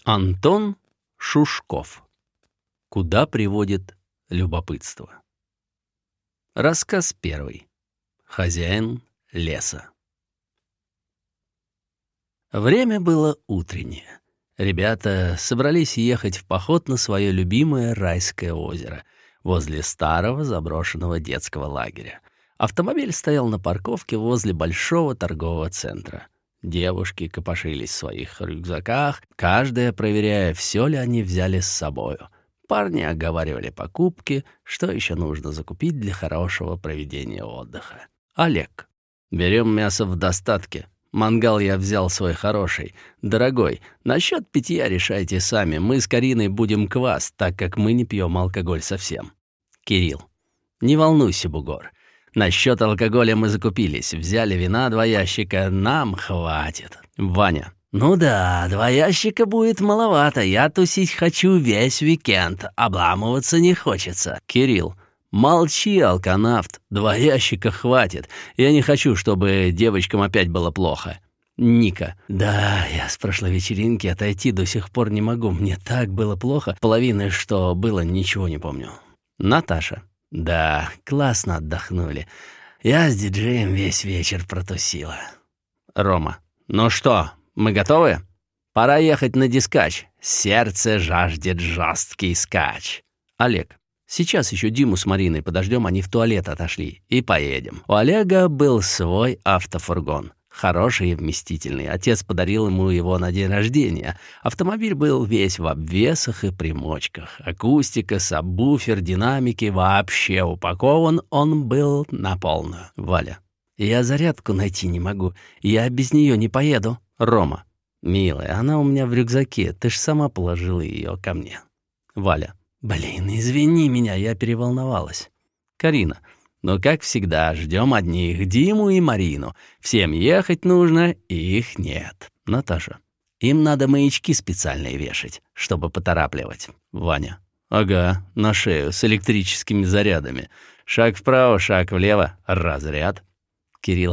Антон Шушков. Куда приводит любопытство? Рассказ первый. Хозяин леса. Время было утреннее. Ребята собрались ехать в поход на свое любимое райское озеро возле старого заброшенного детского лагеря. Автомобиль стоял на парковке возле большого торгового центра. Девушки копошились в своих рюкзаках, каждая проверяя, все ли они взяли с собою. Парни оговаривали покупки, что еще нужно закупить для хорошего проведения отдыха. Олег. Берем мясо в достатке. Мангал я взял свой хороший. Дорогой, насчет питья решайте сами. Мы с Кариной будем квас, так как мы не пьем алкоголь совсем. Кирилл. Не волнуйся, бугор. Насчет алкоголя мы закупились. Взяли вина 2 ящика. Нам хватит. Ваня. Ну да, 2 ящика будет маловато. Я тусить хочу весь уикенд. Обламываться не хочется. Кирилл. Молчи, алканавт. 2 ящика хватит. Я не хочу, чтобы девочкам опять было плохо. Ника. Да, я с прошлой вечеринки отойти до сих пор не могу. Мне так было плохо. Половины, что было, ничего не помню. Наташа. Да, классно отдохнули. Я с диджеем весь вечер протусила. Рома. Ну что, мы готовы? Пора ехать на дискач. Сердце жаждет жесткий скач. Олег. Сейчас еще Диму с Мариной подождем, они в туалет отошли. И поедем. У Олега был свой автофургон. Хороший и вместительный. Отец подарил ему его на день рождения. Автомобиль был весь в обвесах и примочках. Акустика, сабвуфер, динамики. Вообще упакован он был на полную. Валя. Я зарядку найти не могу. Я без нее не поеду. Рома. Милая, она у меня в рюкзаке. Ты ж сама положила ее ко мне. Валя. Блин, извини меня, я переволновалась. Карина. Но, как всегда, ждем одних, Диму и Марину. Всем ехать нужно, их нет. Наташа. Им надо маячки специальные вешать, чтобы поторапливать. Ваня. Ага, на шею, с электрическими зарядами. Шаг вправо, шаг влево, разряд. Кирилл.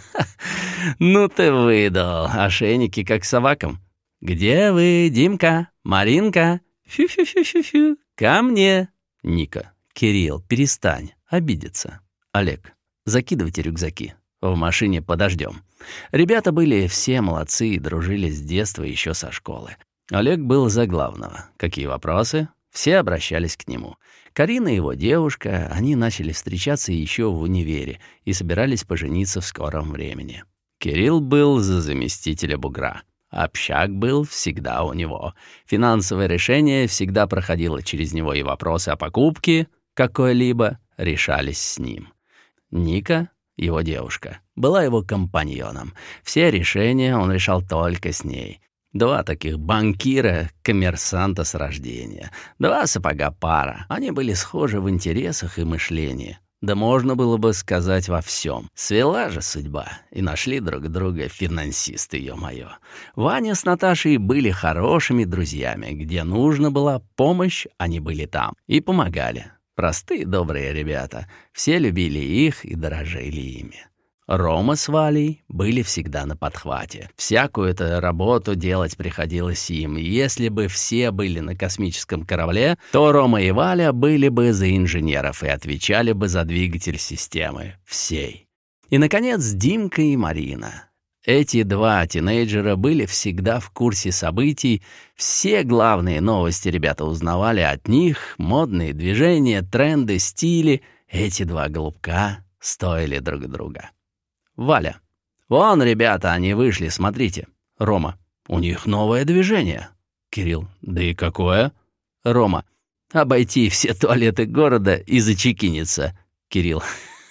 Ну ты выдал. Ошейники как собакам. Где вы, Димка? Маринка? Фю-фю-фю-фю-фю. Ко мне. Ника. Кирилл, перестань. Обидеться. Олег. Закидывайте рюкзаки. В машине подождем. Ребята были все молодцы и дружили с детства еще со школы. Олег был за главного. Какие вопросы? Все обращались к нему. Карина его девушка, они начали встречаться еще в универе и собирались пожениться в скором времени. Кирилл был за заместителя бугра. Общак был всегда у него. Финансовое решение всегда проходило через него, и вопросы о покупке какой-либо решались с ним. Ника, его девушка, была его компаньоном. Все решения он решал только с ней. 2 таких банкира, коммерсанта с рождения. 2 сапога пара. Они были схожи в интересах и мышлении. Да можно было бы сказать во всем. Свела же судьба, и нашли друг друга финансисты, ё-моё. Ваня с Наташей были хорошими друзьями. Где нужна была помощь, они были там и помогали. Простые, добрые ребята. Все любили их и дорожили ими. Рома с Валей были всегда на подхвате. Всякую-то работу делать приходилось им. Если бы все были на космическом корабле, то Рома и Валя были бы за инженеров и отвечали бы за двигатель системы. Всей. И, наконец, Димка и Марина. Эти 2 тинейджера были всегда в курсе событий. Все главные новости ребята узнавали от них. Модные движения, тренды, стили. Эти 2 голубка стоили друг друга. Валя. Вон, ребята, они вышли, смотрите. Рома. У них новое движение. Кирилл. Да и какое? Рома. Обойти все туалеты города и зачекиниться. Кирилл.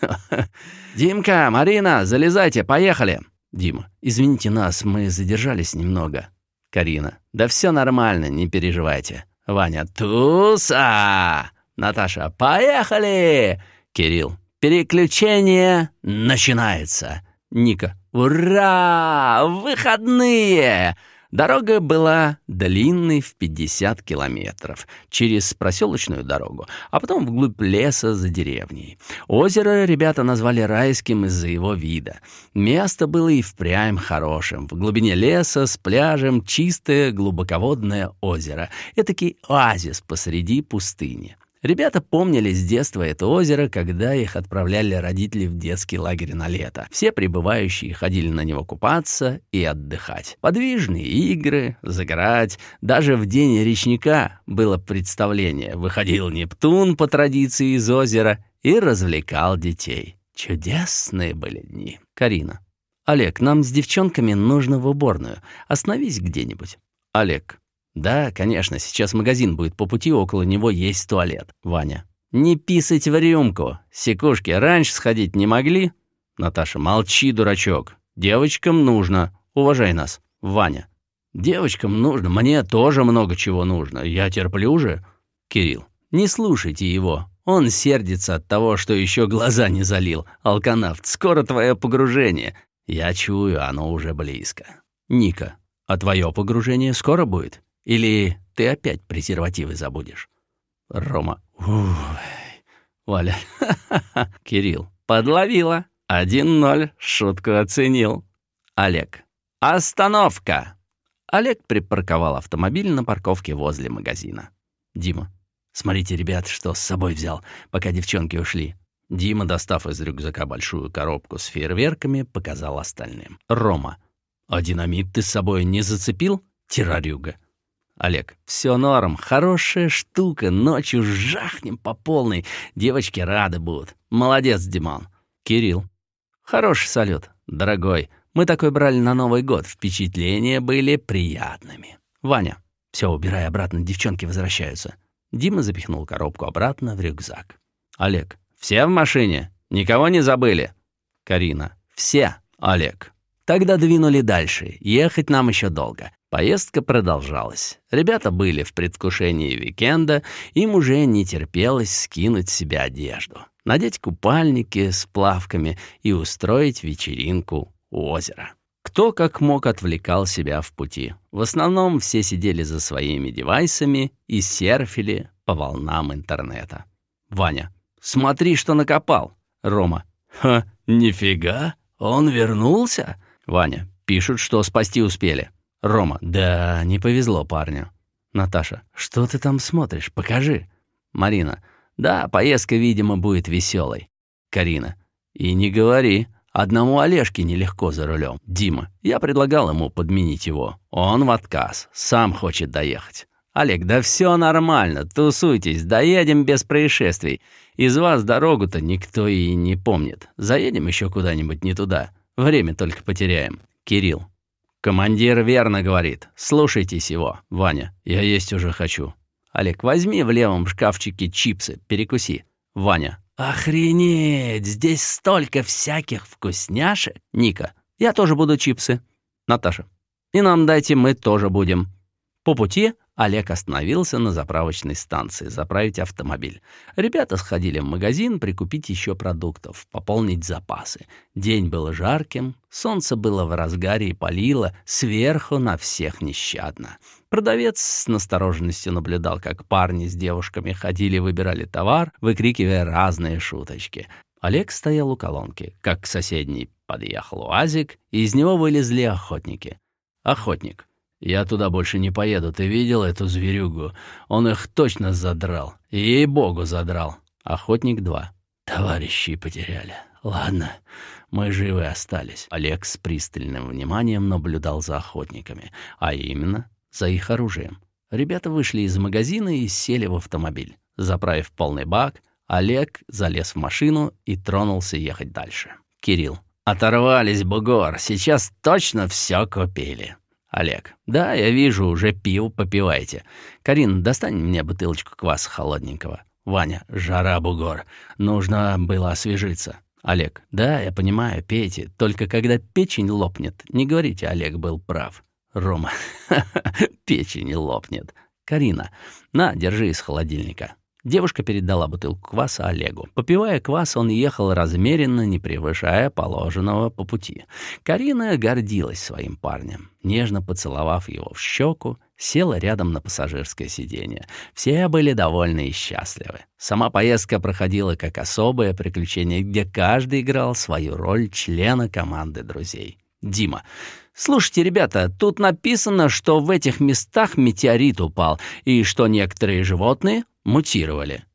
Димка, Марина, залезайте, поехали. Дима. Извините нас, мы задержались немного. Карина. Да все нормально, не переживайте. Ваня. Туса! Наташа. Поехали! Кирилл. Переключение начинается. Ника. Ура! Выходные! Дорога была длинной в 50 километров через проселочную дорогу, а потом вглубь леса за деревней. Озеро ребята назвали райским из-за его вида. Место было и впрямь хорошим. В глубине леса с пляжем чистое глубоководное озеро. Этакий оазис посреди пустыни. Ребята помнили с детства это озеро, когда их отправляли родители в детский лагерь на лето. Все прибывающие ходили на него купаться и отдыхать. Подвижные игры, загорать. Даже в день речника было представление. Выходил Нептун по традиции из озера и развлекал детей. Чудесные были дни. Карина. Олег, нам с девчонками нужно в уборную. Остановись где-нибудь. Олег. Да, конечно, сейчас магазин будет по пути, около него есть туалет. Ваня. Не писать в рюмку. Секушки, раньше сходить не могли? Наташа. Молчи, дурачок. Девочкам нужно. Уважай нас. Ваня. Девочкам нужно. Мне тоже много чего нужно. Я терплю же. Кирилл. Не слушайте его. Он сердится от того, что еще глаза не залил. Алканавт, скоро твое погружение. Я чую, оно уже близко. Ника. А твое погружение скоро будет? Или ты опять презервативы забудешь? Рома. Валя. Кирилл. Подловила. 1-0. Шутку оценил. Олег. Остановка. Олег припарковал автомобиль на парковке возле магазина. Дима. Смотрите, ребят, что с собой взял, пока девчонки ушли. Дима, достав из рюкзака большую коробку с фейерверками, показал остальным. Рома. А динамит ты с собой не зацепил, террорюга? Олег. Все норм, хорошая штука, ночью жахнем по полной. Девочки рады будут. Молодец, Диман. Кирилл. Хороший салют, дорогой. Мы такой брали на Новый год, впечатления были приятными. Ваня. Все, убирай обратно, девчонки возвращаются. Дима запихнул коробку обратно в рюкзак. Олег. Все в машине? Никого не забыли? Карина. Все. Олег. Тогда двинули дальше. Ехать нам еще долго. Поездка продолжалась. Ребята были в предвкушении уикенда, им уже не терпелось скинуть с себя одежду, надеть купальники с плавками и устроить вечеринку у озера. Кто как мог отвлекал себя в пути. В основном все сидели за своими девайсами и серфили по волнам интернета. Ваня. Смотри, что накопал. Рома. Ха, нифига, он вернулся? Ваня. Пишут, что спасти успели. Рома. Да, не повезло парню. Наташа. Что ты там смотришь? Покажи. Марина. Да, поездка, видимо, будет веселой. Карина. И не говори. Одному Олежке нелегко за рулем. Дима. Я предлагал ему подменить его. Он в отказ. Сам хочет доехать. Олег. Да все нормально. Тусуйтесь. Доедем без происшествий. Из вас дорогу-то никто и не помнит. Заедем еще куда-нибудь не туда. Время только потеряем. Кирилл. Командир верно говорит. Слушайтесь его. Ваня. Я есть уже хочу. Олег. Возьми в левом шкафчике чипсы. Перекуси. Ваня. Охренеть! Здесь столько всяких вкусняшек. Ника. Я тоже буду чипсы. Наташа. И нам дайте, мы тоже будем. По пути Олег остановился на заправочной станции заправить автомобиль. Ребята сходили в магазин прикупить еще продуктов, пополнить запасы. День был жарким, солнце было в разгаре и палило сверху на всех нещадно. Продавец с настороженностью наблюдал, как парни с девушками ходили, выбирали товар, выкрикивая разные шуточки. Олег стоял у колонки, как к соседней подъехал УАЗик, и из него вылезли охотники. Охотник. «Я туда больше не поеду, ты видел эту зверюгу? Он их точно задрал. Ей-богу, задрал». Охотник 2. «Товарищей потеряли. Ладно, мы живы остались». Олег с пристальным вниманием наблюдал за охотниками, а именно за их оружием. Ребята вышли из магазина и сели в автомобиль. Заправив полный бак, Олег залез в машину и тронулся ехать дальше. Кирилл. «Оторвались, бугор, сейчас точно все купили». Олег. «Да, я вижу, уже пиво попиваете. Карин, достань мне бутылочку кваса холодненького». Ваня. «Жара, бугор. Нужно было освежиться». Олег. «Да, я понимаю, пейте. Только когда печень лопнет, не говорите, Олег был прав». Рома. Печень лопнет. Карина. «На, держи из холодильника». Девушка передала бутылку кваса Олегу. Попивая квас, он ехал размеренно, не превышая положенного по пути. Карина гордилась своим парнем. Нежно поцеловав его в щеку, села рядом на пассажирское сиденье. Все были довольны и счастливы. Сама поездка проходила как особое приключение, где каждый играл свою роль члена команды друзей. Дима: «Слушайте, ребята, тут написано, что в этих местах метеорит упал и что некоторые животные мутировали.